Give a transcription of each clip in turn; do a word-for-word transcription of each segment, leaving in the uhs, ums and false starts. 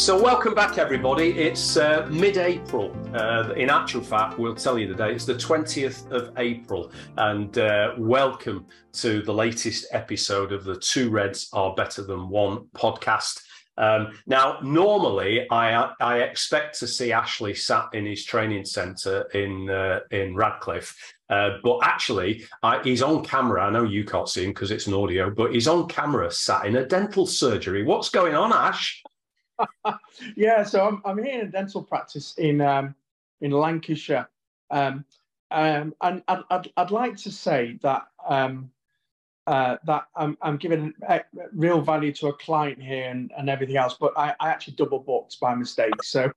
So welcome back, everybody. It's uh, mid-April. Uh, in actual fact, we'll tell you the date. It's the twentieth of April. And uh, welcome to the latest episode of the Two Reds Are Better Than One podcast. Um, now, normally, I I expect to see Ashley sat in his training centre in uh, in Radcliffe. Uh, but actually, I, he's on camera. I know you can't see him because it's an audio, but he's on camera sat in a dental surgery. What's going on, Ash? Yeah, so I'm I'm here in a dental practice in um, in Lancashire, um, um, and I'd, I'd I'd like to say that um, uh, that I'm I'm giving real value to a client here and, and everything else, but I, I actually double booked by mistake. So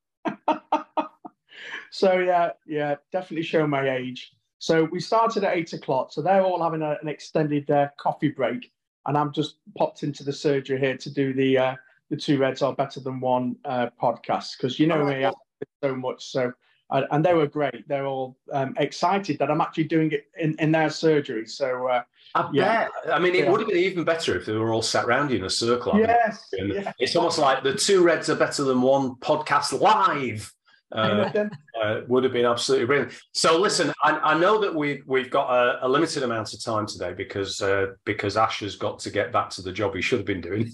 so yeah yeah definitely show my age. So we started at eight o'clock. So they're all having a, an extended uh, coffee break, and I'm just popped into the surgery here to do the. Uh, The Two Reds Are Better Than One uh, podcast, because you know oh, me, I so much. So, uh, and they were great. They're all um, excited that I'm actually doing it in, in their surgery. So, uh, I yeah. bet. I mean, it yeah. would have been even better if they were all sat around you in a circle. Yes. Yeah. It's almost like the Two Reds Are Better Than One podcast live. Uh, uh, would have been absolutely brilliant. So listen, I, I know that we've we've got a, a limited amount of time today because uh, because Ash has got to get back to the job he should have been doing.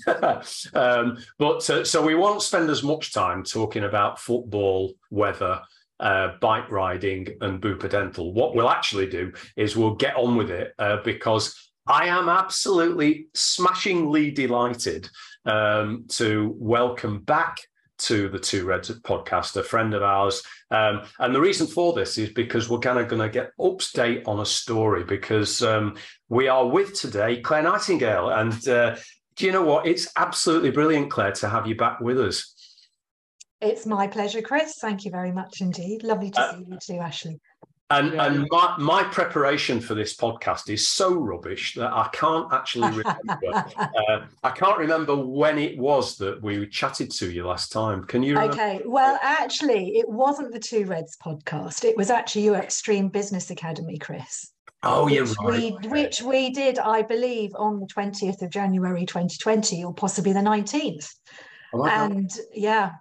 um, but uh, so we won't spend as much time talking about football, weather, uh, bike riding, and Bupa Dental. What we'll actually do is we'll get on with it uh, because I am absolutely smashingly delighted um, to welcome back to the Two Reds podcast, a friend of ours. Um, and the reason for this is because we're kind of going to get up to date on a story because um, we are with today Claire Nightingale. And uh, do you know what? It's absolutely brilliant, Claire, to have you back with us. It's my pleasure, Chris. Thank you very much indeed. Lovely to uh, see you too, Ashley. And, yeah. and my, my preparation for this podcast is so rubbish that I can't actually remember. uh, I can't remember when it was that we chatted to you last time. Can you remember? Okay, well, actually, it wasn't the Two Reds podcast. It was actually your Extreme Business Academy, Chris. Oh, which you're right. We, which we did, I believe, on the twentieth of January twenty twenty, or possibly the nineteenth. Oh, and God. yeah,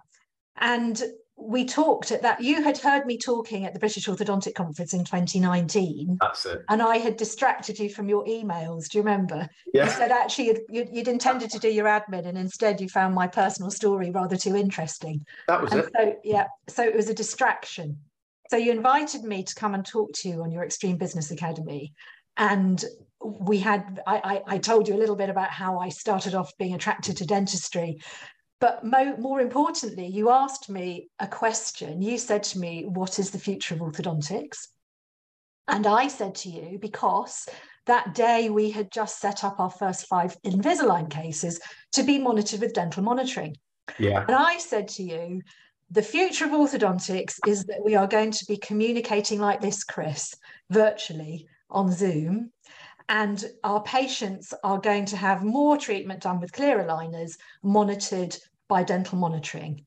and we talked at that. You had heard me talking at the British Orthodontic Conference in twenty nineteen. That's it. And I had distracted you from your emails. Do you remember? Yeah. You said actually you'd, you'd, you'd intended to do your admin, and instead you found my personal story rather too interesting. That was and it. So yeah, so it was a distraction. So you invited me to come and talk to you on your Extreme Business Academy, and we had. I, I, I told you a little bit about how I started off being attracted to dentistry. But mo more importantly, you asked me a question. You said to me, what is the future of orthodontics? And I said to you, because that day we had just set up our first five Invisalign cases to be monitored with dental monitoring. Yeah. And I said to you, the future of orthodontics is that we are going to be communicating like this, Chris, virtually on Zoom. And our patients are going to have more treatment done with clear aligners monitored by dental monitoring.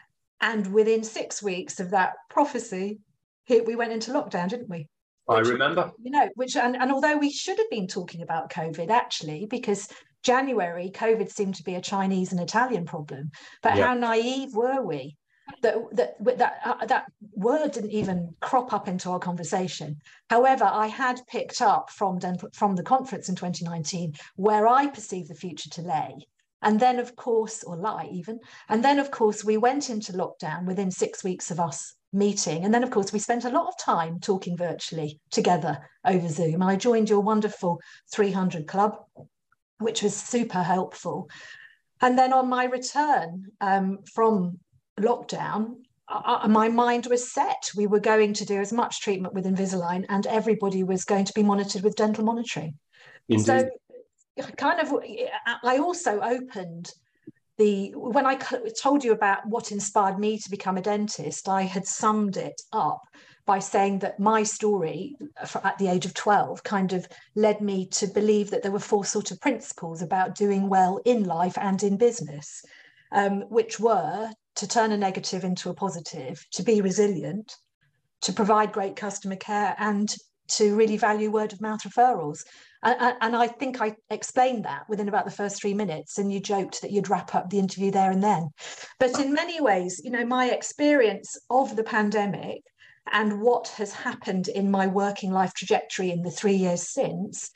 And within six weeks of that prophecy, here we went into lockdown, didn't we? Which, I remember. You know, which, and, and although we should have been talking about COVID, actually, because January, COVID seemed to be a Chinese and Italian problem. But yeah. How naive were we? That that that uh, that word didn't even crop up into our conversation. However, I had picked up from dental, from the conference in twenty nineteen where I perceived the future to lay, and then of course, or lie even, and then of course we went into lockdown within six weeks of us meeting, and then of course we spent a lot of time talking virtually together over Zoom. I joined your wonderful three hundred club, which was super helpful, and then on my return um, from lockdown, uh, my mind was set. We were going to do as much treatment with Invisalign, and everybody was going to be monitored with dental monitoring. Indeed. So kind of, I also opened the, when I told you about what inspired me to become a dentist, I had summed it up by saying that my story at the age of twelve kind of led me to believe that there were four sort of principles about doing well in life and in business, um, which were to turn a negative into a positive, to be resilient, to provide great customer care, and to really value word of mouth referrals. And, and I think I explained that within about the first three minutes, and you joked that you'd wrap up the interview there and then. But in many ways, you know, my experience of the pandemic and what has happened in my working life trajectory in the three years since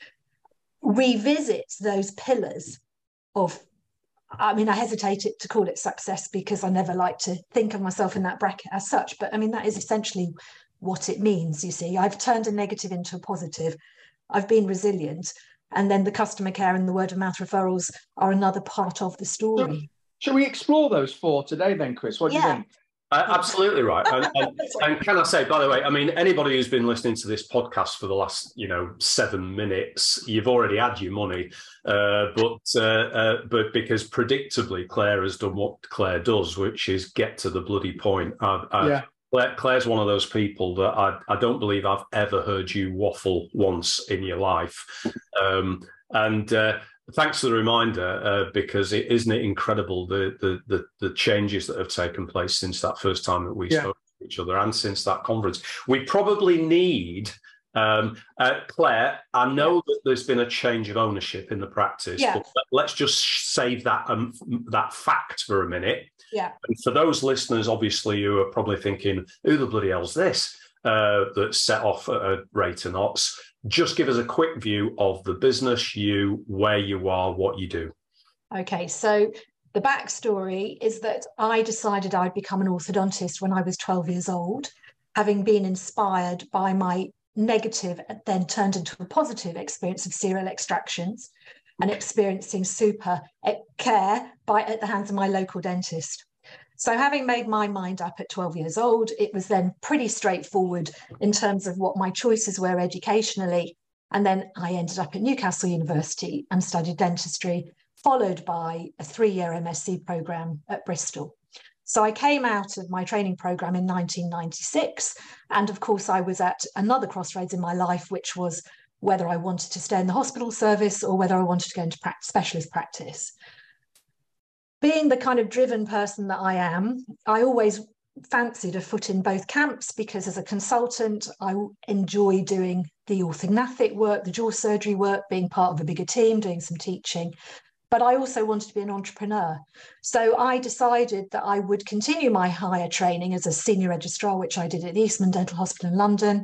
revisits those pillars of, I mean, I hesitate to call it success because I never like to think of myself in that bracket as such, but I mean, that is essentially what it means, you see. I've turned a negative into a positive. I've been resilient. And then the customer care and the word of mouth referrals are another part of the story. So, shall we explore those four today then, Chris? What do yeah. you think? Uh, absolutely right. And, and, and can I say, by the way, I mean, anybody who's been listening to this podcast for the last, you know, seven minutes, you've already had your money. Uh, but uh, uh, but because predictably, Claire has done what Claire does, which is get to the bloody point. I, I, yeah. Claire, Claire's one of those people that I, I don't believe I've ever heard you waffle once in your life. Um, and uh, thanks for the reminder, uh, because it isn't it incredible the, the the the changes that have taken place since that first time that we yeah. spoke to each other and since that conference. We probably need um, uh, Claire. I know yeah. that there's been a change of ownership in the practice, yeah. but let's just save that um, that fact for a minute. Yeah. And for those listeners, obviously, who are probably thinking, "Who the bloody hell's this?" Uh, that's set off at a rate of knots. Just give us a quick view of the business, you, where you are, what you do. Okay, so the backstory is that I decided I'd become an orthodontist when I was twelve years old, having been inspired by my negative, then turned into a positive experience of serial extractions and experiencing super care by at the hands of my local dentist. So having made my mind up at twelve years old, it was then pretty straightforward in terms of what my choices were educationally. And then I ended up at Newcastle University and studied dentistry, followed by a three-year M S c programme at Bristol. So I came out of my training programme in nineteen ninety-six. And of course, I was at another crossroads in my life, which was whether I wanted to stay in the hospital service or whether I wanted to go into pra- specialist practice. Being the kind of driven person that I am, I always fancied a foot in both camps because as a consultant, I enjoy doing the orthognathic work, the jaw surgery work, being part of a bigger team, doing some teaching. But I also wanted to be an entrepreneur. So I decided that I would continue my higher training as a senior registrar, which I did at the Eastman Dental Hospital in London.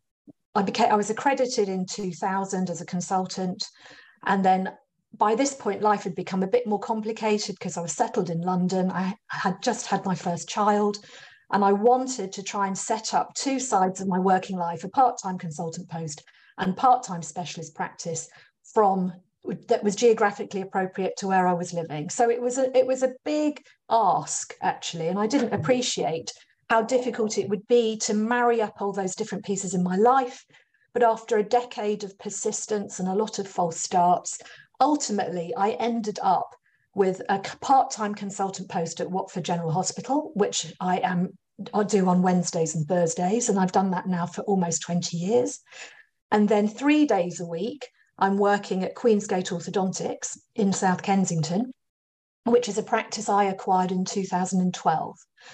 I became, I was accredited in two thousand as a consultant. And then by this point, life had become a bit more complicated because I was settled in London. I had just had my first child, and I wanted to try and set up two sides of my working life, a part-time consultant post and part-time specialist practice from that was geographically appropriate to where I was living. So it was a, it was a big ask, actually, and I didn't appreciate how difficult it would be to marry up all those different pieces in my life. But after a decade of persistence and a lot of false starts, ultimately, I ended up with a part-time consultant post at Watford General Hospital, which I am I do on Wednesdays and Thursdays, and I've done that now for almost twenty years. And then three days a week, I'm working at Queensgate Orthodontics in South Kensington, which is a practice I acquired in two thousand twelve.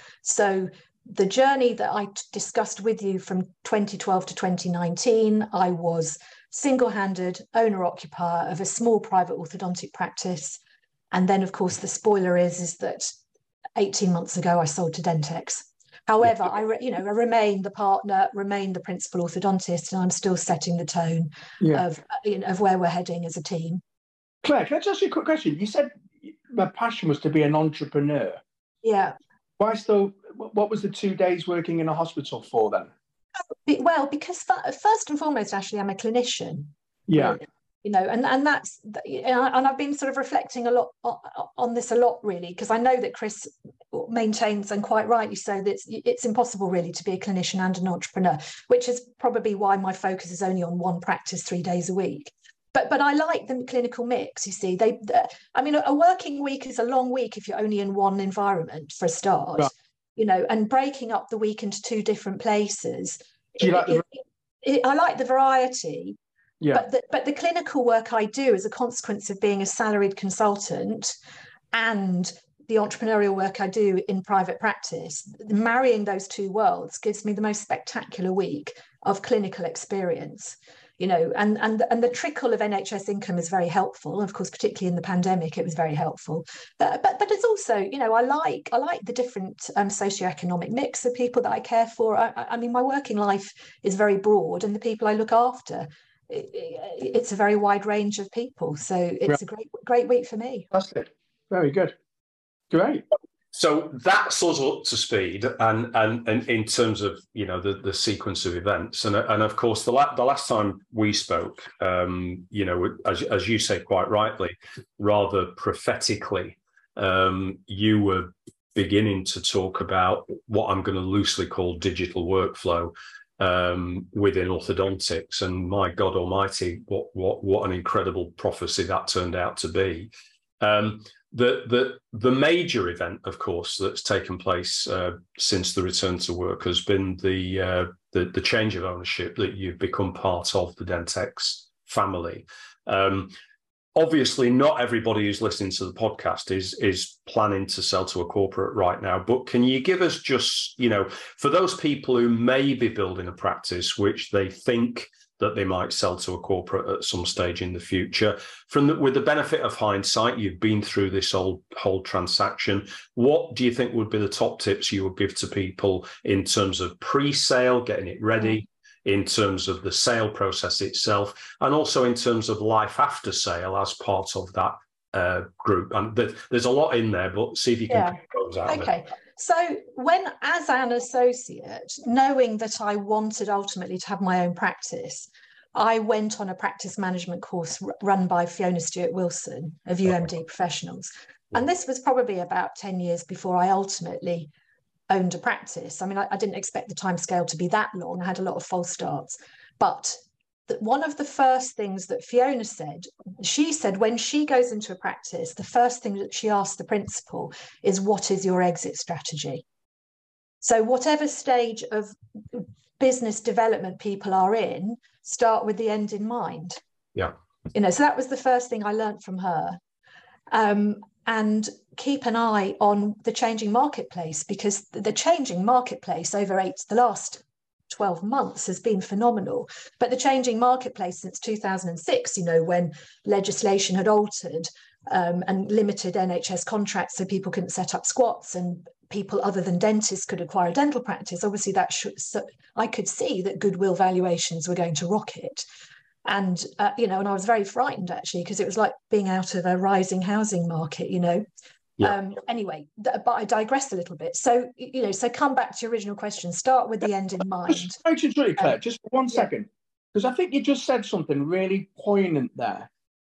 So the journey that I discussed with you from twenty twelve to twenty nineteen, I was single-handed owner-occupier of a small private orthodontic practice. And then, of course, the spoiler is, is that eighteen months ago, I sold to Dentex. However, I, re, you know, I remain the partner, remain the principal orthodontist, and I'm still setting the tone yeah. of, you know, of where we're heading as a team. Claire, can I just ask you a quick question? You said my passion was to be an entrepreneur. Yeah. Why still, what was the two days working in a hospital for then? Well, because first and foremost, actually, I'm a clinician. Yeah. You know, and, and that's, and I've been sort of reflecting a lot on this a lot, really, because I know that Chris maintains, and quite rightly so, that it's, it's impossible really to be a clinician and an entrepreneur, which is probably why my focus is only on one practice three days a week. But but I like the clinical mix, you see. They, I mean, a working week is a long week if you're only in one environment for a start, right. You know, and breaking up the week into two different places. Do you like the... it, it, I like the variety. Yeah. But the, but the clinical work I do as a consequence of being a salaried consultant and the entrepreneurial work I do in private practice, marrying those two worlds gives me the most spectacular week of clinical experience. you know, and and and the trickle of N H S income is very helpful. Of course, particularly in the pandemic, it was very helpful. But but, but it's also, you know, I like I like the different um, socioeconomic mix of people that I care for. I, I mean, my working life is very broad, and the people I look after, it, it, it's a very wide range of people. So it's a great great week for me. Fantastic, very good, great. So that's us up to speed, and, and and in terms of, you know, the, the sequence of events, and and of course the la- the last time we spoke, um, you know, as as you say quite rightly, rather prophetically, um, you were beginning to talk about what I'm going to loosely call digital workflow um, within orthodontics, and my God Almighty, what what what an incredible prophecy that turned out to be. Um, The, the the major event, of course, that's taken place uh, since the return to work has been the, uh, the the change of ownership, that you've become part of the Dentex family. Um, obviously, not everybody who's listening to the podcast is is planning to sell to a corporate right now. But can you give us just, you know, for those people who may be building a practice which they think that they might sell to a corporate at some stage in the future, from the, with the benefit of hindsight, you've been through this whole whole transaction. What do you think would be the top tips you would give to people in terms of pre-sale, getting it ready, in terms of the sale process itself, and also in terms of life after sale as part of that uh, group? And there's a lot in there, but see if you can yeah. pick those out. Okay. So when, as an associate, knowing that I wanted ultimately to have my own practice, I went on a practice management course run by Fiona Stewart-Wilson of U M D Professionals. And this was probably about ten years before I ultimately owned a practice. I mean, I, I didn't expect the timescale to be that long. I had a lot of false starts. But that one of the first things that Fiona said, she said when she goes into a practice, the first thing that she asks the principal is, what is your exit strategy? So whatever stage of business development people are in, start with the end in mind. Yeah. You know, so that was the first thing I learned from her. Um, and keep an eye on the changing marketplace, because the changing marketplace over eight, the last twelve months has been phenomenal. But the changing marketplace since two thousand six, you know, when legislation had altered um, and limited N H S contracts so people couldn't set up squats and people other than dentists could acquire a dental practice, obviously that should, so I could see that goodwill valuations were going to rocket. And, uh, you know, and I was very frightened actually, because it was like being out of a rising housing market, you know. Yeah. Um, anyway, th- but I digress a little bit. So, you know, so come back to your original question, start with the end in mind. Just, really, Claire, um, just for one yeah. second, because I think you just said something really poignant there.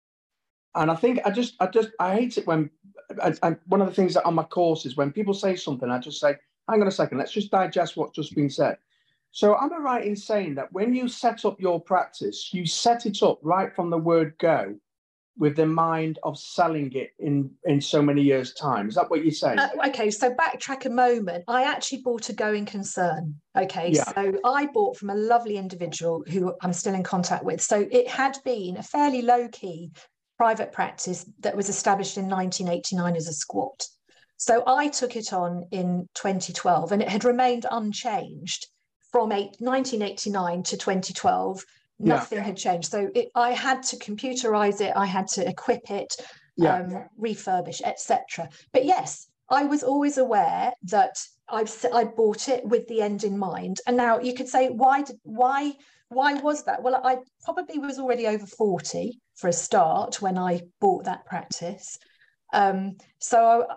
And I think I just, I just, I hate it when, I, I, one of the things that on my course is when people say something, I just say, hang on a second, let's just digest what's just been said. So am I right in saying that when you set up your practice, you set it up right from the word go, with the mind of selling it in, in so many years' time? Is that what you're saying? Uh, okay, so backtrack a moment. I actually bought a going concern. Okay, yeah. So I bought from a lovely individual who I'm still in contact with. So it had been a fairly low-key private practice that was established in nineteen eighty-nine as a squat. So I took it on in twenty twelve, and it had remained unchanged from eight, nineteen eighty-nine to twenty twelve. Nothing yeah. had changed. So it, I had to computerize it. I had to equip it, yeah. um, refurbish, et cetera. But yes, I was always aware that I've I bought it with the end in mind. And now you could say, why did why why was that? Well, I probably was already over forty for a start when I bought that practice. Um, so.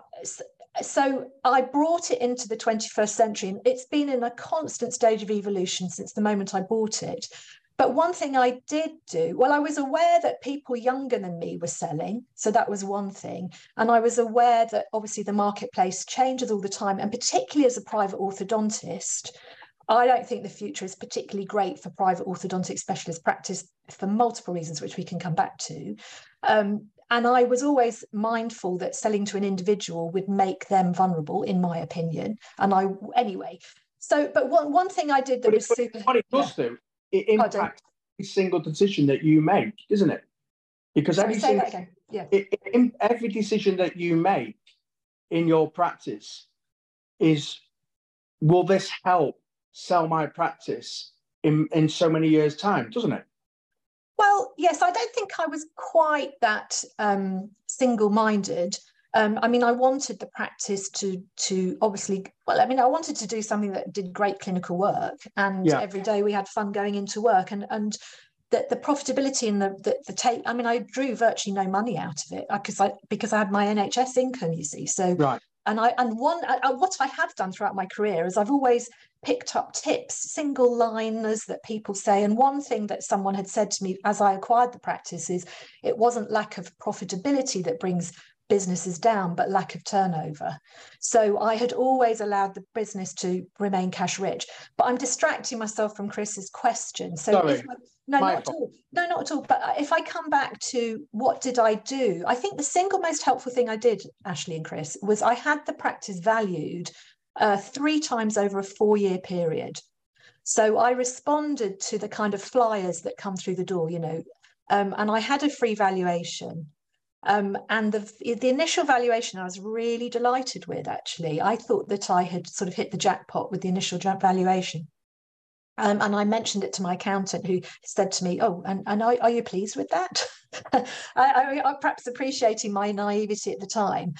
So I brought it into the twenty-first century, and it's been in a constant stage of evolution since the moment I bought it. But one thing I did do, well, I was aware that people younger than me were selling. So that was one thing. And I was aware that obviously the marketplace changes all the time. And particularly as a private orthodontist, I don't think the future is particularly great for private orthodontic specialist practice for multiple reasons, which we can come back to. Um, and I was always mindful that selling to an individual would make them vulnerable, in my opinion. And I, anyway, so, but one, one thing I did that but was it, super... What it does do, it impacts every single decision that you make, isn't it? Because Sorry, every, say single, that again. Yeah. It, it, every decision that you make in your practice is, will this help sell my practice in, in so many years' time, doesn't it? Well, yes, I don't think I was quite that um, single-minded. Um, I mean, I wanted the practice to to obviously, well, I mean, I wanted to do something that did great clinical work, and yeah. every day we had fun going into work, and and that the profitability and the the, the take. I mean, I drew virtually no money out of it because I because I had my N H S income, you see. So, right. and I and one I, what I have done throughout my career is I've always picked up tips, single liners that people say. And one thing that someone had said to me as I acquired the practice is it wasn't lack of profitability that brings businesses down, but lack of turnover. So I had always allowed the business to remain cash rich. But I'm distracting myself from Chris's question. So Sorry. if I, no, My not fault. at all. No, not at all. But if I come back to what did I do? I think the single most helpful thing I did, Ashley and Chris, was I had the practice valued uh, three times over a four-year period. So I responded to the kind of flyers that come through the door, you know, um, and I had a free valuation. Um, and the, the initial valuation I was really delighted with, actually. I thought that I had sort of hit the jackpot with the initial valuation. Um, and I mentioned it to my accountant, who said to me, oh, and, and are, are you pleased with that? I, I, I perhaps appreciating my naivety at the time.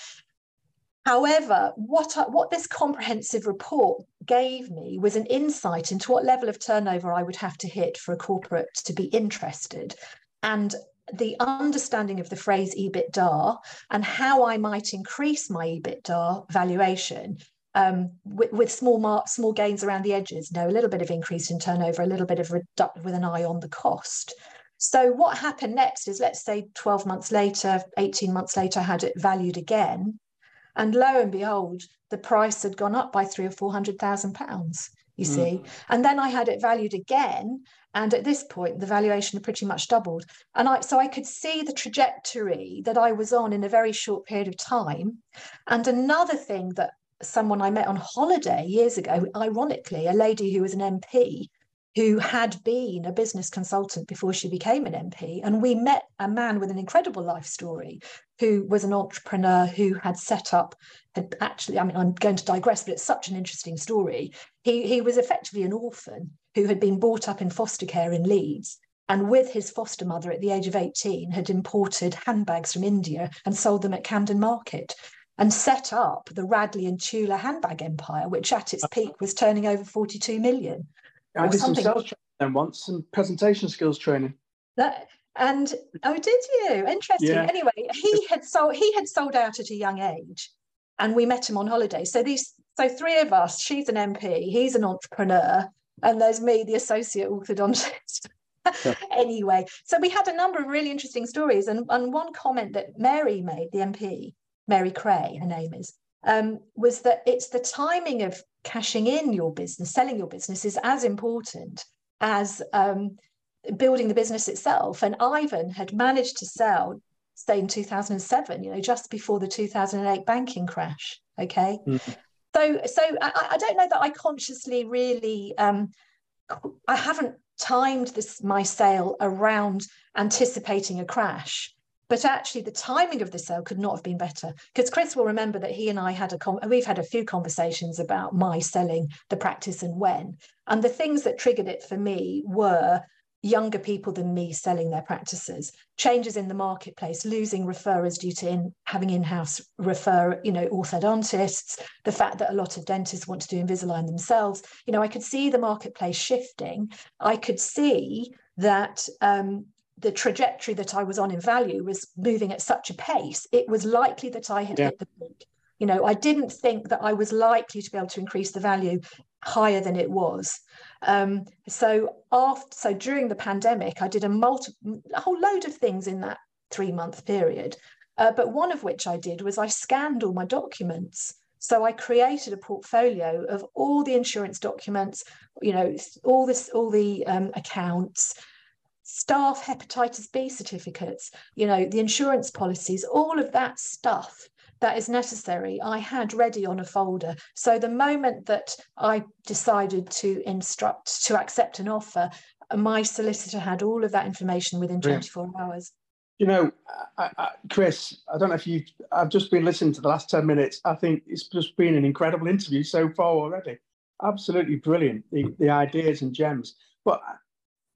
However, what, I, what this comprehensive report gave me was an insight into what level of turnover I would have to hit for a corporate to be interested. And the understanding of the phrase EBITDA and how I might increase my EBITDA valuation um, with, with small mar- small gains around the edges, you know, a little bit of increase in turnover, a little bit of reduction with an eye on the cost. So what happened next is, let's say twelve months later, eighteen months later, I had it valued again. And lo and behold, the price had gone up by three or four hundred thousand pounds, you mm. see. And then I had it valued again. And at this point, the valuation had pretty much doubled. And I, so I could see the trajectory that I was on in a very short period of time. And another thing that someone I met on holiday years ago, ironically, a lady who was an M P, who had been a business consultant before she became an M P. And we met a man with an incredible life story who was an entrepreneur who had set up, had actually, I mean, I'm going to digress, but it's such an interesting story. He, he was effectively an orphan who had been brought up in foster care in Leeds, and with his foster mother at the age of eighteen had imported handbags from India and sold them at Camden Market, and set up the Radley and Tula handbag empire, which at its peak was turning over forty-two million. I did some sales training then once, some presentation skills training. That, and oh, did you? Interesting. Yeah. Anyway, he had sold he had sold out at a young age, and we met him on holiday. So these, so three of us. She's an M P, he's an entrepreneur, and there's me, the associate orthodontist. Yeah. Anyway, so we had a number of really interesting stories, and, and one comment that Mary made, the M P, Mary Cray, her name is, um, was that it's the timing of cashing in your business, selling your business is as important as um, building the business itself. And Ivan had managed to sell, say in two thousand seven, you know, just before the two thousand eight banking crash. Okay. Mm-hmm. So, so I, I don't know that I consciously really, um, I haven't timed this, my sale around anticipating a crash. But actually, the timing of the sale could not have been better, because Chris will remember that he and I had a con- we've had a few conversations about my selling the practice and when. And the things that triggered it for me were younger people than me selling their practices, changes in the marketplace, losing referrers due to in, having in-house refer, you know, orthodontists, the fact that a lot of dentists want to do Invisalign themselves. You know, I could see the marketplace shifting. I could see that. Um, the trajectory that I was on in value was moving at such a pace, it was likely that I had yeah. hit the peak. You know, I didn't think that I was likely to be able to increase the value higher than it was. Um, so after, so during the pandemic, I did a multi, a whole load of things in that three month period. Uh, but one of which I did was I scanned all my documents. So I created a portfolio of all the insurance documents, you know, all this, all the um, accounts, staff hepatitis B certificates, you know, the insurance policies, all of that stuff that is necessary, I had ready on a folder. So the moment that I decided to instruct, to accept an offer, my solicitor had all of that information within twenty-four yeah. hours. You know, I, I, Chris, I don't know if you, I've just been listening to the last ten minutes. I think it's just been an incredible interview so far already. Absolutely brilliant, the, the ideas and gems. But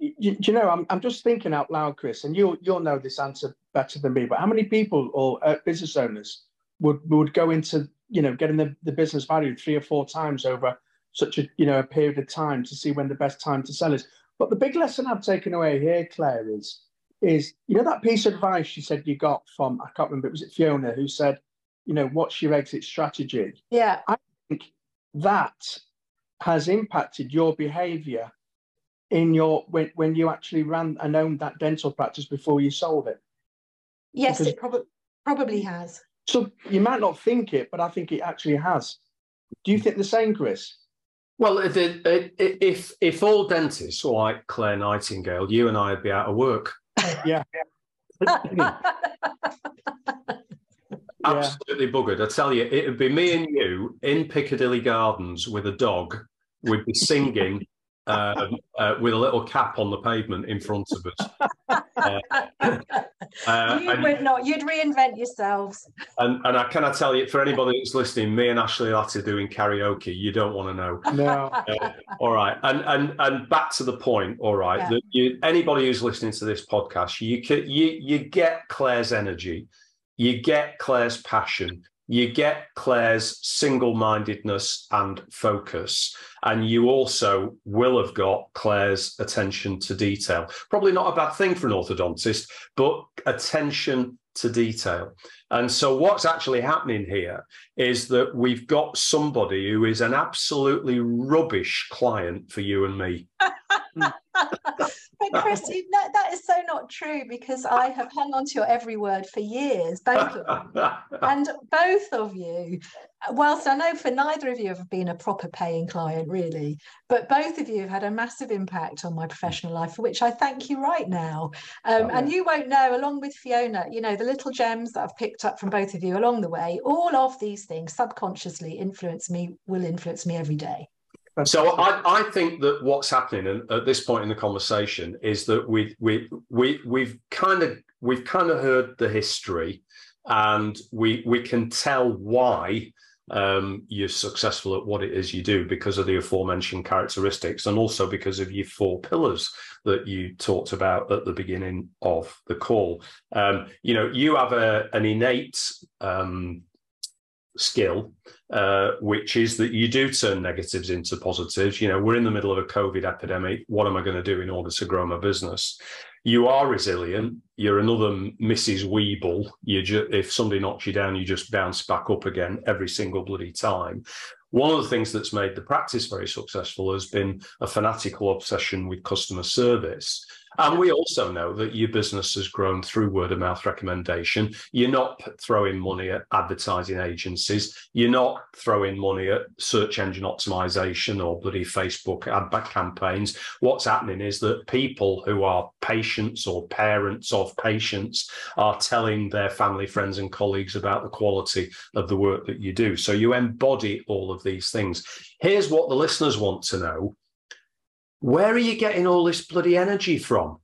you, you know, I'm I'm just thinking out loud, Chris, and you'll you'll know this answer better than me. But how many people or uh, business owners would would go into, you know, getting the, the business valued three or four times over such a, you know, a period of time to see when the best time to sell is? But the big lesson I've taken away here, Claire, is is you know that piece of advice you said you got from, I can't remember, was it Fiona who said, you know, what's your exit strategy? Yeah, I think that has impacted your behaviour in your when, when you actually ran and owned that dental practice before you sold it. Yes, Because, it probably probably has. so you might not think it, but I think it actually has. Do you think the same, Chris? Well, if if if all dentists were like Claire Nightingale, you and I would be out of work. Yeah. Absolutely buggered. I tell you, it would be me and you in Piccadilly Gardens with a dog. We'd be singing um, uh, with a little cap on the pavement in front of us. Uh, uh, you and, would not. You'd reinvent yourselves. And, and I cannot tell you, for anybody that's listening, me and Ashley Latta doing karaoke, you don't want to know. No. Uh, all right. And and and back to the point, all right, Yeah. that you, anybody who's listening to this podcast, you, can, you, you get Claire's energy. You get Claire's passion, you get Claire's single-mindedness and focus, and you also will have got Claire's attention to detail. Probably not a bad thing for an orthodontist, but attention to detail. And so what's actually happening here is that we've got somebody who is an absolutely rubbish client for you and me. But Chris, you know, that is so not true, because I have hung on to your every word for years, both of you. And both of you, whilst I know for neither of you have been a proper paying client really, but both of you have had a massive impact on my professional life, for which I thank you right now. Um, and you won't know, along with Fiona, you know, the little gems that I've picked up from both of you along the way, all of these things subconsciously influence me, will influence me every day. So I, I think that what's happening at this point in the conversation is that we we we we've kind of we've kind of heard the history, and we we can tell why um, you're successful at what it is you do because of the aforementioned characteristics, and also because of your four pillars that you talked about at the beginning of the call. Um, you know, you have a an innate um, skill, uh, which is that you do turn negatives into positives. You know, we're in the middle of a COVID epidemic. What am I going to do in order to grow my business? You are resilient. You're another Missus Weeble. You ju- if somebody knocks you down, you just bounce back up again every single bloody time. One of the things that's made the practice very successful has been a fanatical obsession with customer service. And we also know that your business has grown through word of mouth recommendation. You're not throwing money at advertising agencies. You're not throwing money at search engine optimization or bloody Facebook ad back campaigns. What's happening is that people who are patients or parents of patients are telling their family, friends, and colleagues about the quality of the work that you do. So you embody all of these things. Here's what the listeners want to know. Where are you getting all this bloody energy from?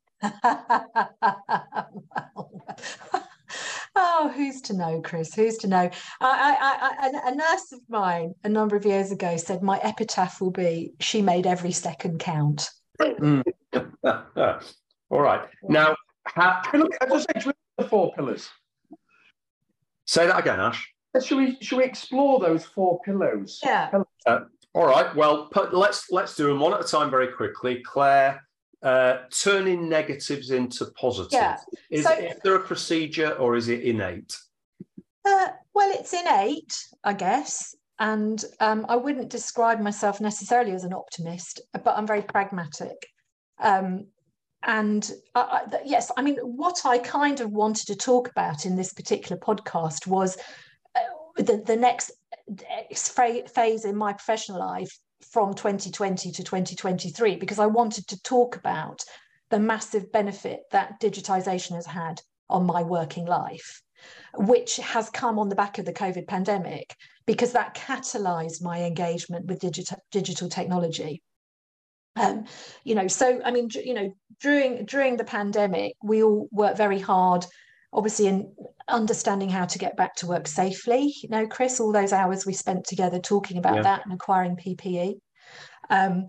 Oh, who's to know, Chris? Who's to know? I, I, I, a nurse of mine a number of years ago said my epitaph will be, "She made every second count." Mm. All right. Now, how, Look, I just said the four pillars. Say that again, Ash. Should we should we explore those four pillars? Yeah. Uh, all right. Well, put, let's let's do them one at a time very quickly. Claire, uh, turning negatives into positives. Yeah. Is, So, is there a procedure or is it innate? Uh, well, it's innate, I guess. And um, I wouldn't describe myself necessarily as an optimist, but I'm very pragmatic. Um, and I, I, yes, I mean, what I kind of wanted to talk about in this particular podcast was uh, the, the next phase in my professional life from twenty twenty to twenty twenty-three, because I wanted to talk about the massive benefit that digitization has had on my working life, which has come on the back of the COVID pandemic, because that catalyzed my engagement with digital digital technology. Um, you know, so I mean, you know, during during the pandemic, we all worked very hard, obviously, in understanding how to get back to work safely. You know, Chris, all those hours we spent together talking about Yeah. that and acquiring P P E. Um,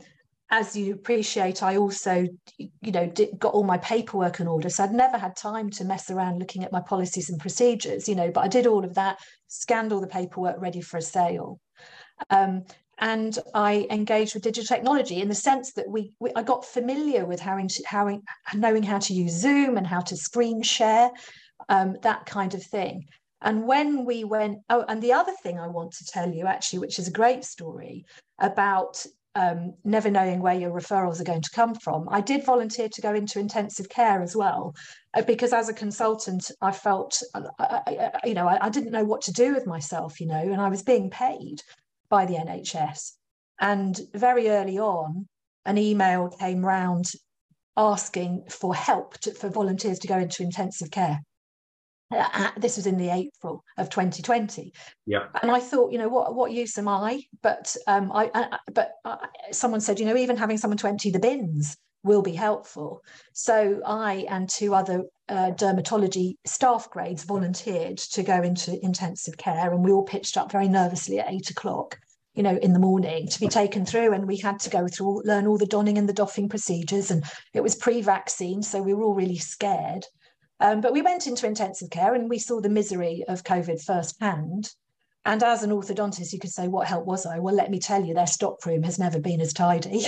as you appreciate, I also, you know, did, got all my paperwork in order. So I'd never had time to mess around looking at my policies and procedures, you know, but I did all of that, scanned all the paperwork ready for a sale. Um, and I engaged with digital technology in the sense that we, we I got familiar with how, how knowing how to use Zoom and how to screen share, um, that kind of thing. And when we went, oh, and the other thing I want to tell you actually, which is a great story about um, never knowing where your referrals are going to come from. I did volunteer to go into intensive care as well, uh, because as a consultant, I felt, uh, I, I, you know, I, I didn't know what to do with myself, you know, and I was being paid by the N H S. And very early on, an email came round asking for help to, for volunteers to go into intensive care. Uh, this was in the April of twenty twenty. Yeah. And I thought, you know, what what use am I? But um, I, I but uh, someone said, you know, even having someone to empty the bins will be helpful. So I and two other uh, dermatology staff grades volunteered to go into intensive care, and we all pitched up very nervously at eight o'clock, you know, in the morning to be taken through. And we had to go through, learn all the donning and the doffing procedures. And it was pre-vaccine, so we were all really scared. Um, but we went into intensive care and we saw the misery of COVID firsthand. And as an orthodontist, you could say, what help was I? Well, let me tell you, their stockroom has never been as tidy.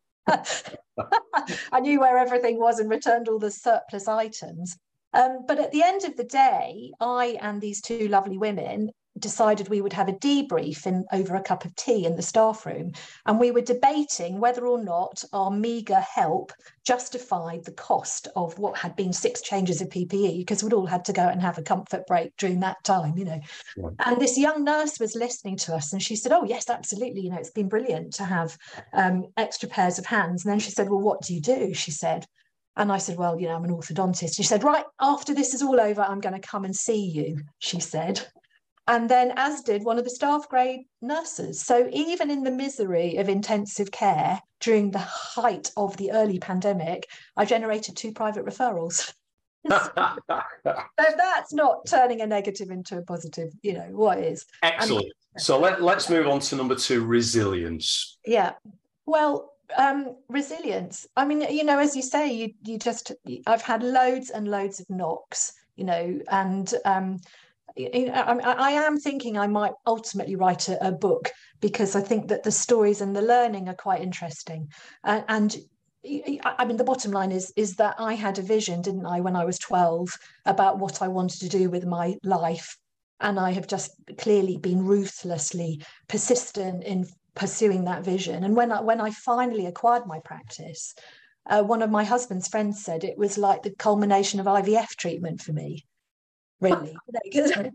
I knew where everything was and returned all the surplus items. Um, but at the end of the day, I and these two lovely women decided we would have a debrief in over a cup of tea in the staff room, and we were debating whether or not our meagre help justified the cost of what had been six changes of P P E, because we'd all had to go and have a comfort break during that time, you know. Yeah. And this young nurse was listening to us, and she said, oh yes, absolutely, you know, it's been brilliant to have um, extra pairs of hands. And then she said, well, what do you do? She said. And I said, well, you know, I'm an orthodontist. She said, right, after this is all over, I'm going to come and see you, she said. And then, as did one of the staff grade nurses. So even in the misery of intensive care during the height of the early pandemic, I generated two private referrals. So if that's not turning a negative into a positive, you know, what is? Excellent. And, so let, let's move on to number two, resilience. Yeah. Well, um, resilience. I mean, you know, as you say, you you just, I've had loads and loads of knocks, you know, and um, you know, I, I am thinking I might ultimately write a, a book, because I think that the stories and the learning are quite interesting. Uh, and I mean, the bottom line is, is that I had a vision, didn't I, when I was twelve, about what I wanted to do with my life. And I have just clearly been ruthlessly persistent in pursuing that vision. And when I, when I finally acquired my practice, uh, one of my husband's friends said it was like the culmination of I V F treatment for me. Really. And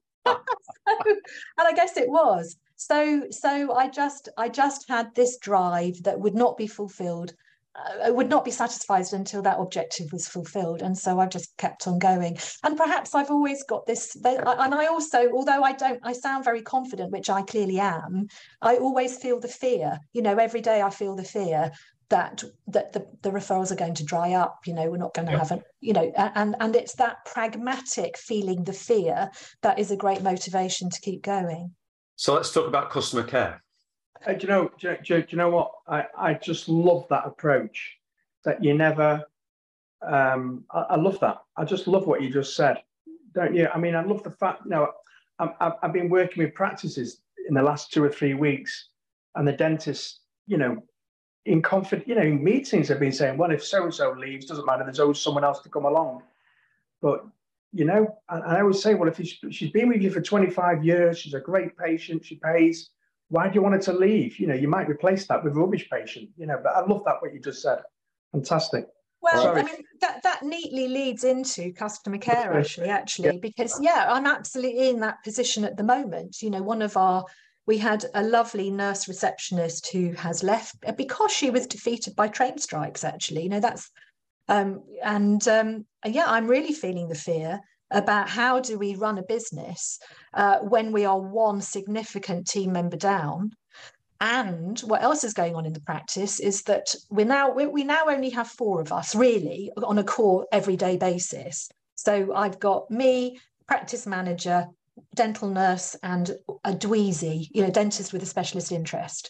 I guess it was. So so I just I just had this drive that would not be fulfilled, uh, would not be satisfied until that objective was fulfilled. And so I just kept on going. And perhaps I've always got this, and I also, although I don't, I sound very confident, which I clearly am, I always feel the fear. You know, every day I feel the fear that that the, the referrals are going to dry up, you know, we're not going to yeah. have a, you know, and and it's that pragmatic feeling, the fear, that is a great motivation to keep going. So let's talk about customer care. Uh, do you know, do, do, do you know what? I, I just love that approach, that you never, um, I, I love that. I just love what you just said, don't you? I mean, I love the fact, you know, I've, I've been working with practices in the last two or three weeks, and the dentists, you know, in confident, you know, in meetings have been saying, well, if so-and-so leaves, doesn't matter, there's always someone else to come along. But, you know, and I always say, well, if she's been with you for twenty-five years, she's a great patient, she pays, why do you want her to leave? You know, you might replace that with a rubbish patient, you know, but I love that, what you just said. Fantastic. Well, Sorry. I mean, that, that neatly leads into customer care, actually, actually, yeah. because, yeah, I'm absolutely in that position at the moment. You know, one of our, we had a lovely nurse receptionist who has left because she was defeated by train strikes, actually. You know, that's, um, and um, yeah, I'm really feeling the fear about how do we run a business uh, when we are one significant team member down. And what else is going on in the practice is that we're now, we, we now only have four of us really on a core everyday basis. So I've got me, practice manager, dental nurse, and a dweezy, you know, dentist with a specialist interest.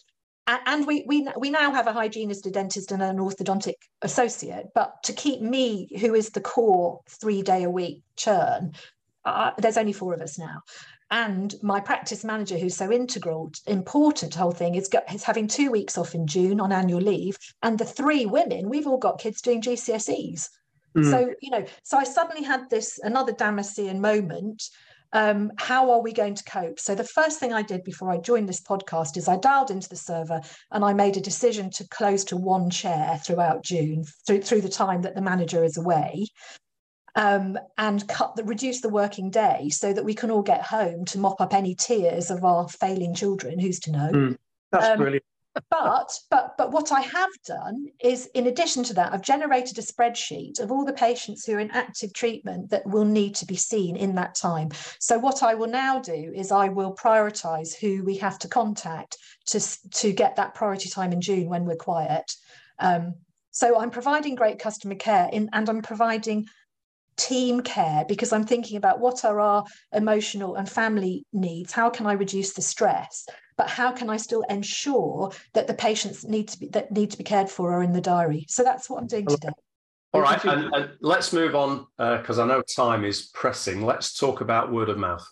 and we we we now have a hygienist, a dentist, and an orthodontic associate. But to keep me, who is the core three day a week churn, uh, there's only four of us now. And my practice manager, who's so integral, important whole thing, is, got, is having two weeks off in June on annual leave. And the three women, we've all got kids doing G C S Es. Mm. So, you know, so I suddenly had this, another Damascene moment. Um, how are we going to cope? So the first thing I did before I joined this podcast is I dialed into the server and I made a decision to close to one chair throughout June, through, through the time that the manager is away. Um, and cut the reduce the working day so that we can all get home to mop up any tears of our failing children. Who's to know? Mm, that's um, brilliant. but but but what I have done is, in addition to that, I've generated a spreadsheet of all the patients who are in active treatment that will need to be seen in that time. So what I will now do is I will prioritise who we have to contact to to get that priority time in June when we're quiet. Um, so I'm providing great customer care in, and I'm providing team care, because I'm thinking about what are our emotional and family needs, how can I reduce the stress, but how can I still ensure that the patients need to be that need to be cared for are in the diary. So that's what I'm doing today. All right, and, and let's move on, because uh, I know time is pressing. Let's talk about word of mouth.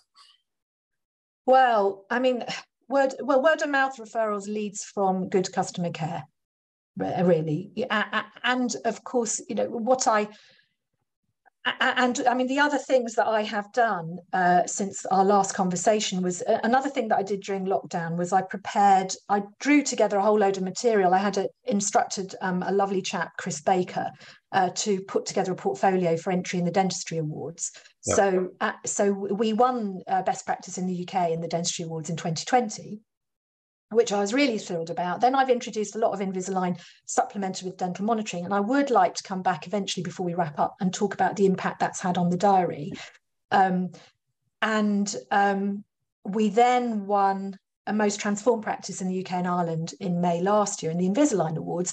Well, I mean, word well word of mouth referrals leads from good customer care, really, and of course, you know what I And I mean, the other things that I have done uh, since our last conversation was uh, another thing that I did during lockdown was I prepared, I drew together a whole load of material. I had a, instructed um, a lovely chap, Chris Baker, uh, to put together a portfolio for entry in the Dentistry Awards. Yep. So, uh, so we won uh, Best Practice in the U K in the Dentistry Awards in twenty twenty. Which I was really thrilled about. Then I've introduced a lot of Invisalign supplemented with dental monitoring, and I would like to come back eventually before we wrap up and talk about the impact that's had on the diary. Um, and um, we then won a Most Transformed Practice in the U K and Ireland in May last year in the Invisalign Awards.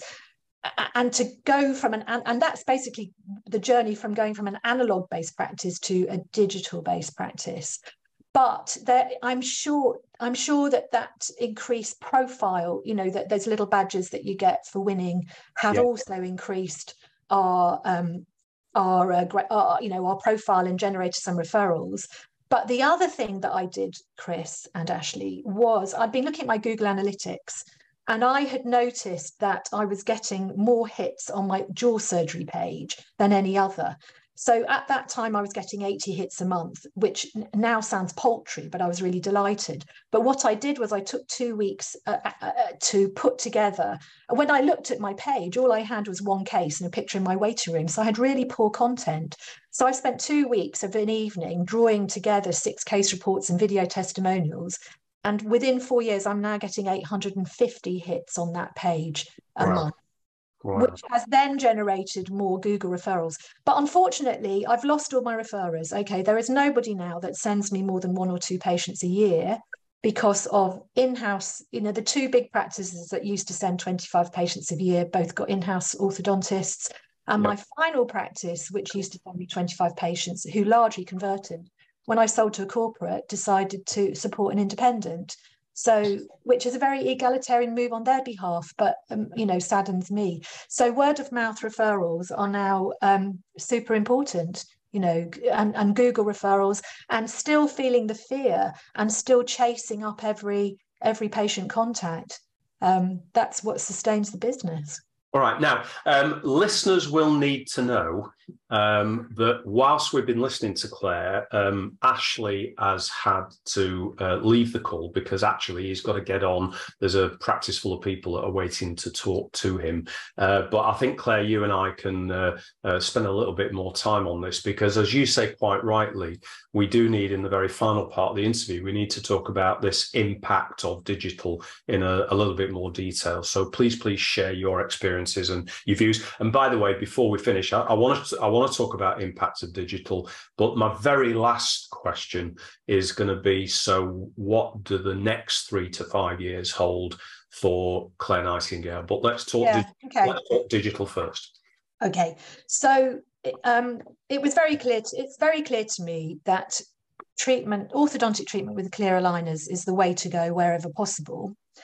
And to go from an, and that's basically the journey from going from an analog-based practice to a digital-based practice. But there, I'm sure I'm sure that that increased profile, you know, that there's little badges that you get for winning, have yeah. also increased our um, our, uh, our you know our profile and generated some referrals. But the other thing that I did, Chris and Ashley, was I'd been looking at my Google Analytics, and I had noticed that I was getting more hits on my jaw surgery page than any other. So at that time, I was getting eighty hits a month, which now sounds paltry, but I was really delighted. But what I did was I took two weeks uh, uh, to put together. When I looked at my page, all I had was one case and a picture in my waiting room. So I had really poor content. So I spent two weeks of an evening drawing together six case reports and video testimonials. And within four years, I'm now getting eight hundred fifty hits on that page a wow. month. Wow. Which has then generated more Google referrals. But unfortunately, I've lost all my referrers. Okay, there is nobody now that sends me more than one or two patients a year because of in-house, you know, the two big practices that used to send twenty-five patients a year, both got in-house orthodontists. And yep. my final practice, which used to send me twenty-five patients, who largely converted, when I sold to a corporate, decided to support an independent. So, which is a very egalitarian move on their behalf, but, um, you know, saddens me. So word of mouth referrals are now um, super important, you know, and, and Google referrals, and still feeling the fear and still chasing up every every patient contact. Um, that's what sustains the business. All right. Now, um, listeners will need to know um, that whilst we've been listening to Claire, um, Ashley has had to uh, leave the call because actually he's got to get on. There's a practice full of people that are waiting to talk to him. Uh, but I think, Claire, you and I can uh, uh, spend a little bit more time on this because, as you say quite rightly, we do need, in the very final part of the interview, we need to talk about this impact of digital in a, a little bit more detail. So please, please share your experiences and your views. And by the way, before we finish, I, I want to I want to talk about impacts of digital. But my very last question is going to be: so, what do the next three to five years hold for Claire Nightingale? But let's talk. Yeah, okay. Let's talk digital first. Okay, so um, it was very clear. To, it's very clear to me that treatment, orthodontic treatment with clear aligners, is the way to go wherever possible.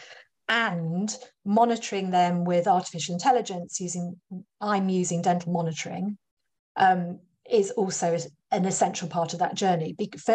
and monitoring them with artificial intelligence using, I'm using dental monitoring, um, is also an essential part of that journey.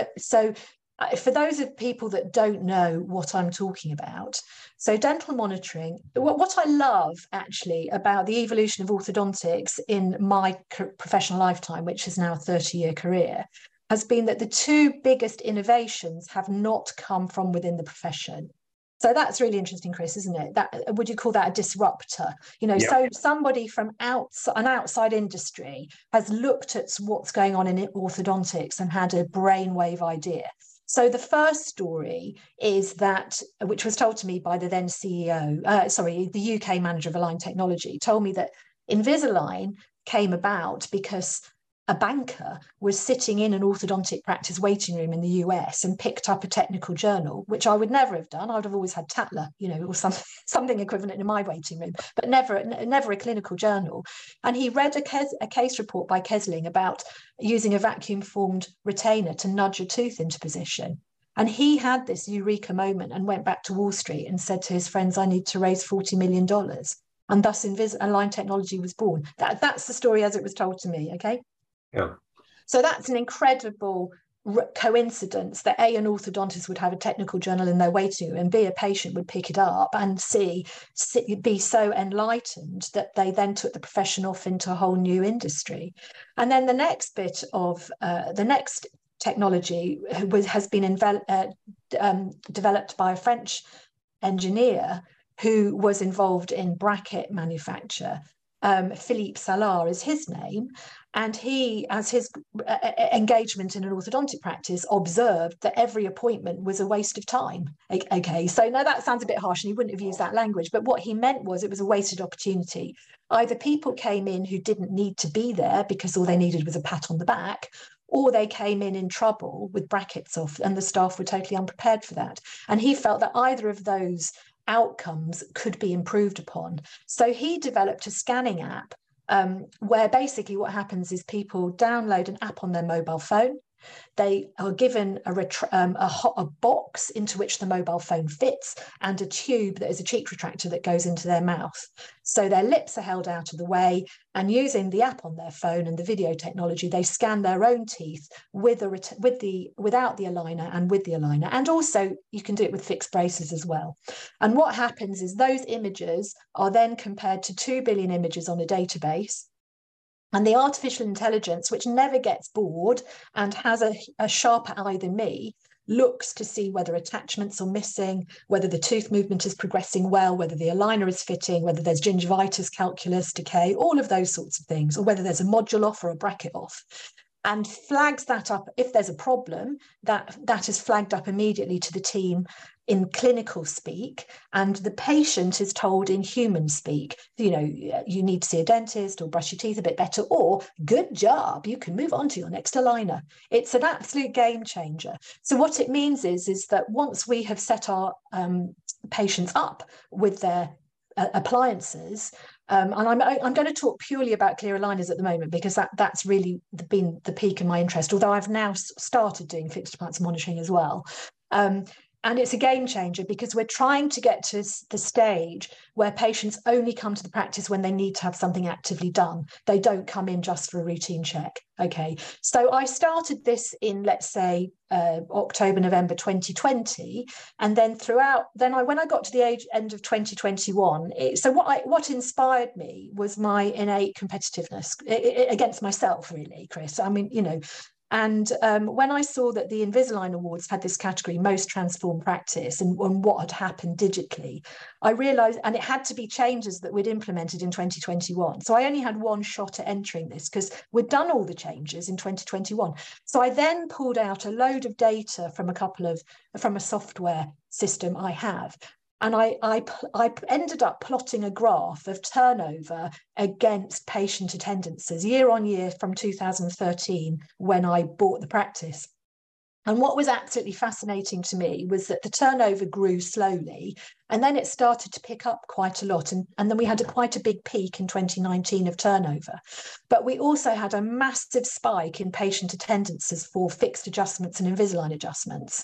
So for those of people that don't know what I'm talking about, so dental monitoring, what, what I love actually about the evolution of orthodontics in my professional lifetime, which is now a thirty year career, has been that the two biggest innovations have not come from within the profession. So that's really interesting, Chris, isn't it? That, would you call that a disruptor? You know, yeah. So somebody from outside, an outside industry has looked at what's going on in orthodontics and had a brainwave idea. So the first story is that, which was told to me by the then C E O, uh, sorry, the U K manager of Align Technology, told me that Invisalign came about because a banker was sitting in an orthodontic practice waiting room in the U S and picked up a technical journal, which I would never have done. I would have always had Tatler, you know, or some, something equivalent in my waiting room, but never, never a clinical journal. And he read a, kes, a case report by Kesling about using a vacuum-formed retainer to nudge a tooth into position. And he had this eureka moment and went back to Wall Street and said to his friends, I need to raise forty million dollars. And thus Invis- Align Technology was born. That, that's the story as it was told to me, okay? Yeah. So that's an incredible coincidence that A, an orthodontist would have a technical journal in their waiting room, and B, a patient would pick it up, and C, be so enlightened that they then took the profession off into a whole new industry. And then the next bit of uh, the next technology was, has been inve- uh, um, developed by a French engineer who was involved in bracket manufacture. Um, Philippe Salard is his name. And he, as his uh, engagement in an orthodontic practice, observed that every appointment was a waste of time. Okay, so now that sounds a bit harsh and he wouldn't have used that language, but what he meant was it was a wasted opportunity. Either people came in who didn't need to be there because all they needed was a pat on the back, or they came in in trouble with brackets off and the staff were totally unprepared for that. And he felt that either of those outcomes could be improved upon. So he developed a scanning app Um, where basically what happens is people download an app on their mobile phone. They are given a, um, a, hot, a box into which the mobile phone fits and a tube that is a cheek retractor that goes into their mouth. So their lips are held out of the way, and using the app on their phone and the video technology, they scan their own teeth with, a, with the, without the aligner and with the aligner. And also you can do it with fixed braces as well. And what happens is those images are then compared to two billion images on a database. And the artificial intelligence, which never gets bored and has a, a sharper eye than me, looks to see whether attachments are missing, whether the tooth movement is progressing well, whether the aligner is fitting, whether there's gingivitis, calculus, decay, all of those sorts of things, or whether there's a module off or a bracket off, and flags that up. If there's a problem, that, that is flagged up immediately to the team in clinical speak, and the patient is told in human speak, you know, you need to see a dentist or brush your teeth a bit better, or good job, you can move on to your next aligner. It's an absolute game changer. So what it means is, is that once we have set our um, patients up with their uh, appliances, Um, and I'm, I'm going to talk purely about clear aligners at the moment because that, that's really been the peak in my interest, although I've now started doing fixed appliance monitoring as well. Um, and it's a game changer because we're trying to get to the stage where patients only come to the practice when they need to have something actively done. They don't come in just for a routine check. Okay, so I started this in, let's say, uh, October, November twenty twenty, and then throughout, then I, when I got to the age, end of twenty twenty-one, it, so what I, what inspired me was my innate competitiveness it, it, against myself, really, Chris. I mean, you know, and um, when I saw that the Invisalign Awards had this category, Most Transformed Practice, and, and what had happened digitally, I realised, and it had to be changes that we'd implemented in twenty twenty-one. So I only had one shot at entering this because we'd done all the changes in twenty twenty-one. So I then pulled out a load of data from a couple of, from a software system I have. And I, I, I ended up plotting a graph of turnover against patient attendances year on year from two thousand thirteen when I bought the practice. And what was absolutely fascinating to me was that the turnover grew slowly and then it started to pick up quite a lot. And, and then we had a, quite a big peak in twenty nineteen of turnover. But we also had a massive spike in patient attendances for fixed adjustments and Invisalign adjustments.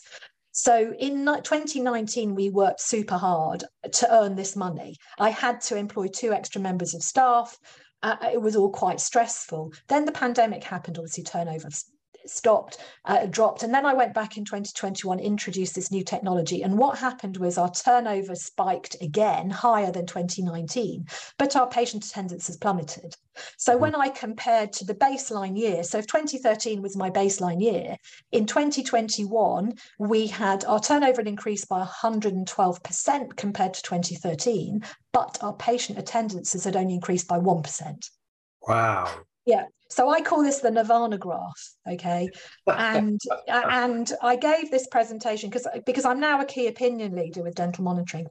So in twenty nineteen, we worked super hard to earn this money. I had to employ two extra members of staff. Uh, it was all quite stressful. Then the pandemic happened, obviously turnover stopped, uh, dropped. And then I went back in twenty twenty-one, introduced this new technology. And what happened was our turnover spiked again, higher than twenty nineteen, but our patient attendance has plummeted. So when I compared to the baseline year, so if twenty thirteen was my baseline year, in twenty twenty-one, we had our turnover had increased by one hundred twelve percent compared to twenty thirteen, but our patient attendances had only increased by one percent. Wow. Yeah. So I call this the Nirvana graph, okay? And and I gave this presentation because because I'm now a key opinion leader with dental monitoring.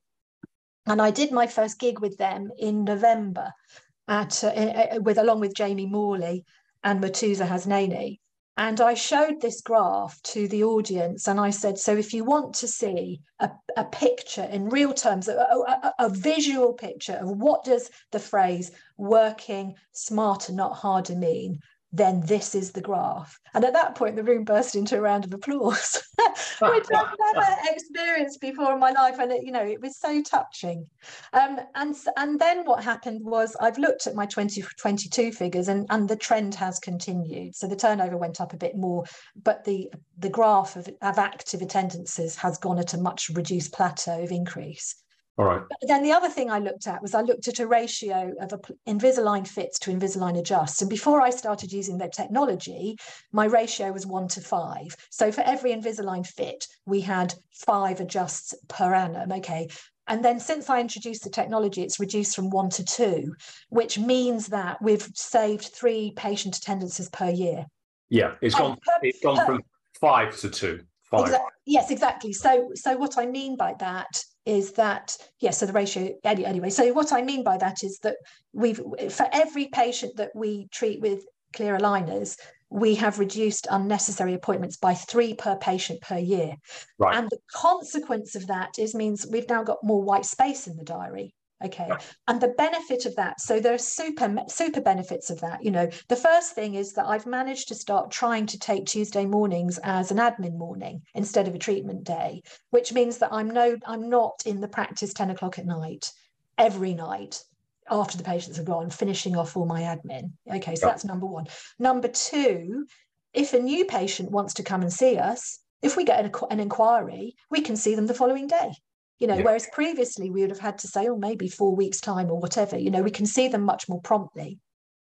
And I did my first gig with them in November at uh, with along with Jamie Morley and Matuza Hasnani. And I showed this graph to the audience and I said, so if you want to see a, a picture in real terms, a, a, a visual picture of what does the phrase working smarter, not harder mean, then this is the graph. And at that point, the room burst into a round of applause, which I've never experienced before in my life. And, it, you know, it was so touching. Um, and, and then what happened was I've looked at my twenty twenty-two figures and, and the trend has continued. So the turnover went up a bit more, but the, the graph of, of active attendances has gone at a much reduced plateau of increase. All right. But then the other thing I looked at was I looked at a ratio of a Invisalign fits to Invisalign adjusts. And before I started using the technology, my ratio was one to five. So for every Invisalign fit, we had five adjusts per annum. Okay. And then since I introduced the technology, it's reduced from one to two, which means that we've saved three patient attendances per year. Yeah, it's gone, per, it's gone per, from five to two. Five. Exa yes, exactly. So, so what I mean by that is that, yes, yeah, so the ratio, anyway, so what I mean by that is that we've, for every patient that we treat with clear aligners, we have reduced unnecessary appointments by three per patient per year. Right. And the consequence of that is means we've now got more white space in the diary. Okay. Yeah. And the benefit of that, so there are super, super benefits of that. You know, the first thing is that I've managed to start trying to take Tuesday mornings as an admin morning instead of a treatment day, which means that I'm no, I'm not in the practice ten o'clock at night, every night after the patients have gone, finishing off all my admin. Okay. So yeah. That's number one. Number two, if a new patient wants to come and see us, if we get an, an inquiry, we can see them the following day. You know, yeah. Whereas previously we would have had to say, oh, maybe four weeks time or whatever, you know, we can see them much more promptly.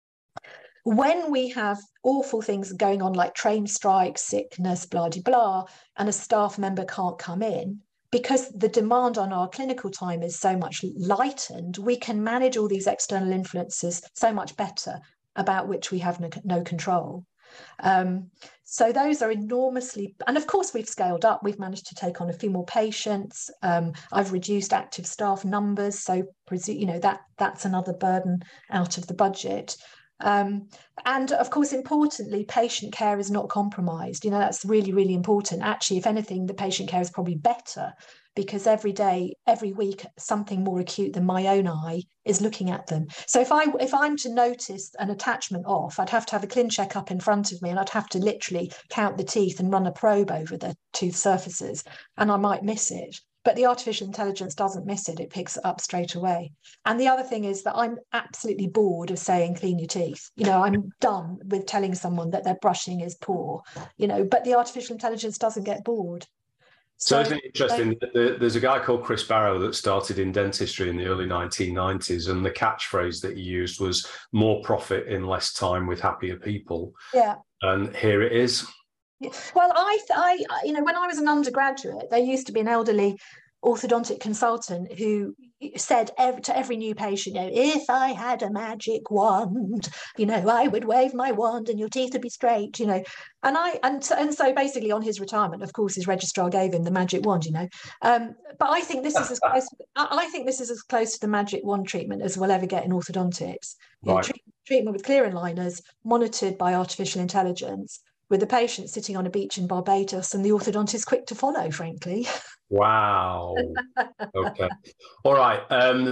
When we have awful things going on like train strikes, sickness, blah, blah, blah, and a staff member can't come in, because the demand on our clinical time is so much lightened, we can manage all these external influences so much better about which we have no, no control. Um, so those are enormously, and of course we've scaled up, we've managed to take on a few more patients. Um, I've reduced active staff numbers, so you know that that's another burden out of the budget. Um, and of course, importantly, patient care is not compromised. You know, that's really, really important. Actually, if anything, the patient care is probably better because every day, every week, something more acute than my own eye is looking at them. So if I if I'm to notice an attachment off, I'd have to have a ClinCheck up in front of me and I'd have to literally count the teeth and run a probe over the tooth surfaces, and I might miss it. But the artificial intelligence doesn't miss it. It picks it up straight away. And the other thing is that I'm absolutely bored of saying clean your teeth. You know, I'm done with telling someone that their brushing is poor, you know, but the artificial intelligence doesn't get bored. So, so isn't it interesting? They, there's a guy called Chris Barrow that started in dentistry in the early nineteen nineties, and the catchphrase that he used was more profit in less time with happier people. Yeah. And here it is. Well, I, I, you know, when I was an undergraduate, there used to be an elderly orthodontic consultant who said every, to every new patient, you know, if I had a magic wand, you know, I would wave my wand and your teeth would be straight, you know. And I and, and so basically on his retirement, of course, his registrar gave him the magic wand, you know. Um, but I think this is as close. I think this is as close to the magic wand treatment as we'll ever get in orthodontics. You know, treat, treatment with clear aligners, monitored by artificial intelligence, with the patient sitting on a beach in Barbados and the orthodontist quick to follow, frankly. Wow. Okay. All right. Um,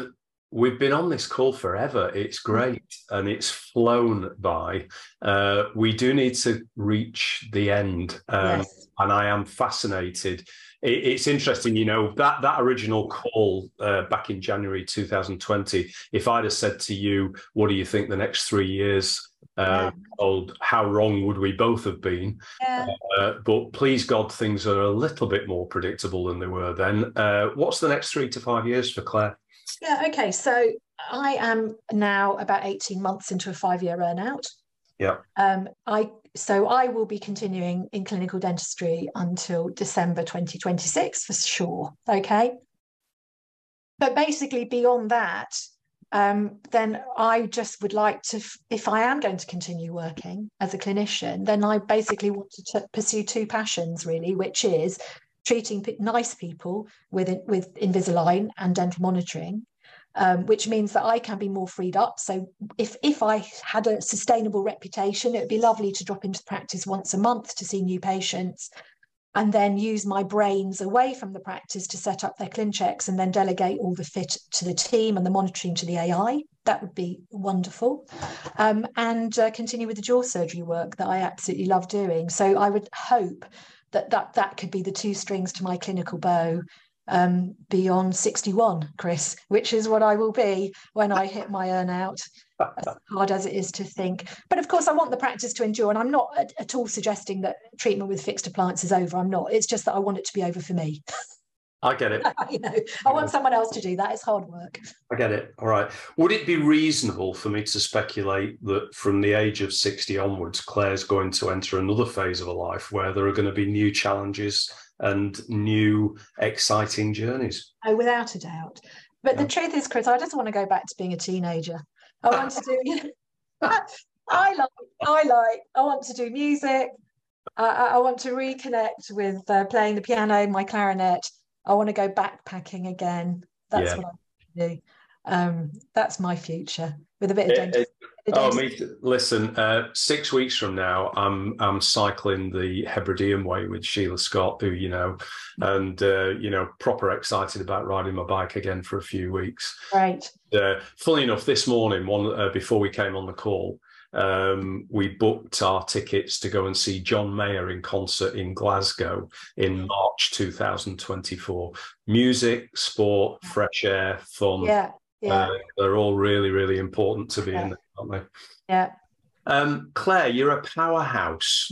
we've been on this call forever. It's great, and it's flown by. Uh, we do need to reach the end, um, yes. and I am fascinated. It, it's interesting, you know, that that original call uh, back in January two thousand twenty. If I'd have said to you, "What do you think the next three years?" Uh, yeah. Old, how wrong would we both have been? Yeah. Uh, but please God, things are a little bit more predictable than they were then. Uh, what's the next three to five years for Claire? Yeah, okay. So I am now about eighteen months into a five-year earnout. Yeah. Um, I so I will be continuing in clinical dentistry until December twenty twenty-six for sure. Okay. But basically beyond that, um, then I just would like to, if I am going to continue working as a clinician, then I basically want to t- pursue two passions really, which is treating p- nice people with with Invisalign and dental monitoring, um, which means that I can be more freed up. So if if I had a sustainable reputation, it would be lovely to drop into practice once a month to see new patients, and then use my brains away from the practice to set up their ClinChecks and then delegate all the fit to the team and the monitoring to the A I. That would be wonderful. Um, and uh, continue with the jaw surgery work that I absolutely love doing. So I would hope that that, that could be the two strings to my clinical bow um, beyond sixty-one, Chris, which is what I will be when I hit my earnout. As hard as it is to think. But of course, I want the practice to endure. And I'm not at, at all suggesting that treatment with fixed appliance is over. I'm not. It's just that I want it to be over for me. I get it. you know, I want someone else to do that. It's hard work. I get it. All right. Would it be reasonable for me to speculate that from the age of sixty onwards, Claire's going to enter another phase of her life where there are going to be new challenges and new exciting journeys? Oh, without a doubt. But yeah. The truth is, Chris, I just want to go back to being a teenager. I want to do, you know, I like, I like, I want to do music. I, I want to reconnect with uh, playing the piano, my clarinet. I want to go backpacking again. That's yeah. what I want to do. Um, that's my future with a bit of it, dentistry. It, oh, me, listen, uh, six weeks from now, I'm I'm cycling the Hebridean Way with Sheila Scott, who, you know, and, uh, you know, proper excited about riding my bike again for a few weeks. Right. Uh, funnily enough, this morning, one uh, before we came on the call, um, we booked our tickets to go and see John Mayer in concert in Glasgow in March two thousand twenty-four. Music, sport, fresh air, fun. Yeah. Yeah. Uh, they're all really, really important to be yeah. in there, aren't they? Yeah. Um, Claire, you're a powerhouse.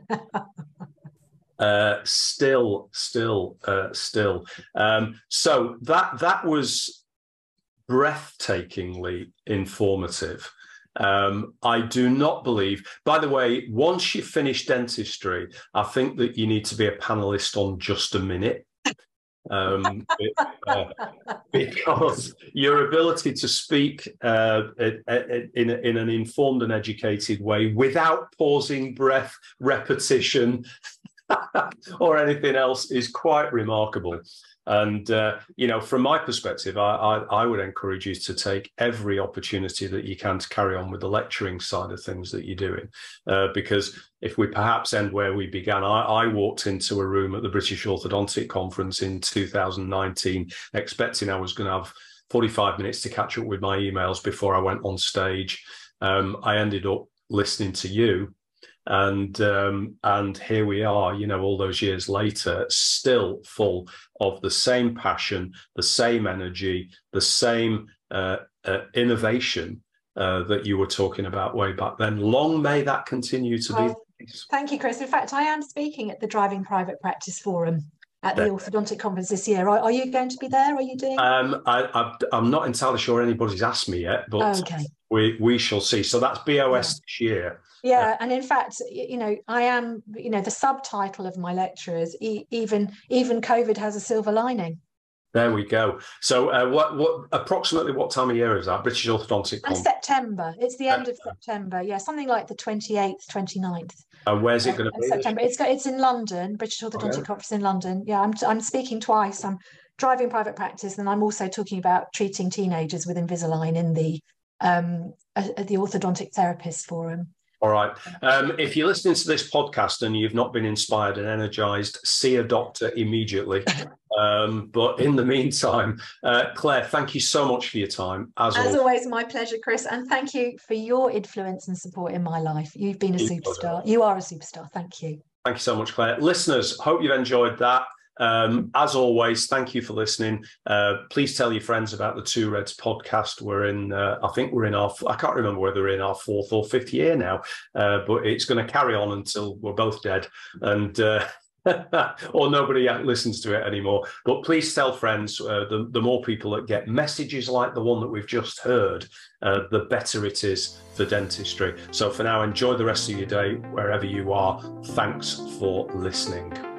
uh, still, still, uh, still. Um, so that that was breathtakingly informative. Um, I do not believe, by the way, once you finish dentistry, I think that you need to be a panelist on Just a Minute. um, it, uh, because your ability to speak uh, in, in an informed and educated way without pausing breath, repetition, or anything else is quite remarkable. And, uh, you know, from my perspective, I, I, I would encourage you to take every opportunity that you can to carry on with the lecturing side of things that you're doing. Uh, because if we perhaps end where we began, I, I walked into a room at the British Orthodontic Conference in two thousand nineteen, expecting I was going to have forty-five minutes to catch up with my emails before I went on stage. Um, I ended up listening to you. And um, and here we are, you know, all those years later, still full of the same passion, the same energy, the same uh, uh, innovation uh, that you were talking about way back then. Long may that continue to well, be. Thank you, Chris. In fact, I am speaking at the Driving Private Practice Forum at the yeah. Orthodontic Conference this year. Are, are you going to be there? Are you doing? Um, I, I, I'm not entirely sure anybody's asked me yet, but okay. we we shall see. So that's B O S yeah. this year. Yeah, and in fact, you know, I am, you know, the subtitle of my lecture is e- even even COVID has a silver lining. There we go. So, uh, what what approximately what time of year is that? British Orthodontic Conference? September. It's the end of September. Yeah, something like the twenty-eighth, twenty-ninth. And where's it going to be? September. It's it's in London. British Orthodontic okay. Conference in London. Yeah, I'm I'm speaking twice. I'm driving private practice, and I'm also talking about treating teenagers with Invisalign in the um at the Orthodontic Therapists Forum. All right. Um, if you're listening to this podcast and you've not been inspired and energized, see a doctor immediately. Um, but in the meantime, uh, Claire, thank you so much for your time. As, as always. always, my pleasure, Chris. And thank you for your influence and support in my life. You've been a superstar. You are a superstar. Thank you. Thank you so much, Claire. Listeners, hope you've enjoyed that. Um, as always, thank you for listening. Uh, please tell your friends about the Two Reds podcast. We're in, uh, I think we're in our, I can't remember whether we're in our fourth or fifth year now, uh, but it's going to carry on until we're both dead and uh, or nobody listens to it anymore. But please tell friends. Uh, the, the more people that get messages like the one that we've just heard, uh, the better it is for dentistry. So for now, enjoy the rest of your day wherever you are. Thanks for listening.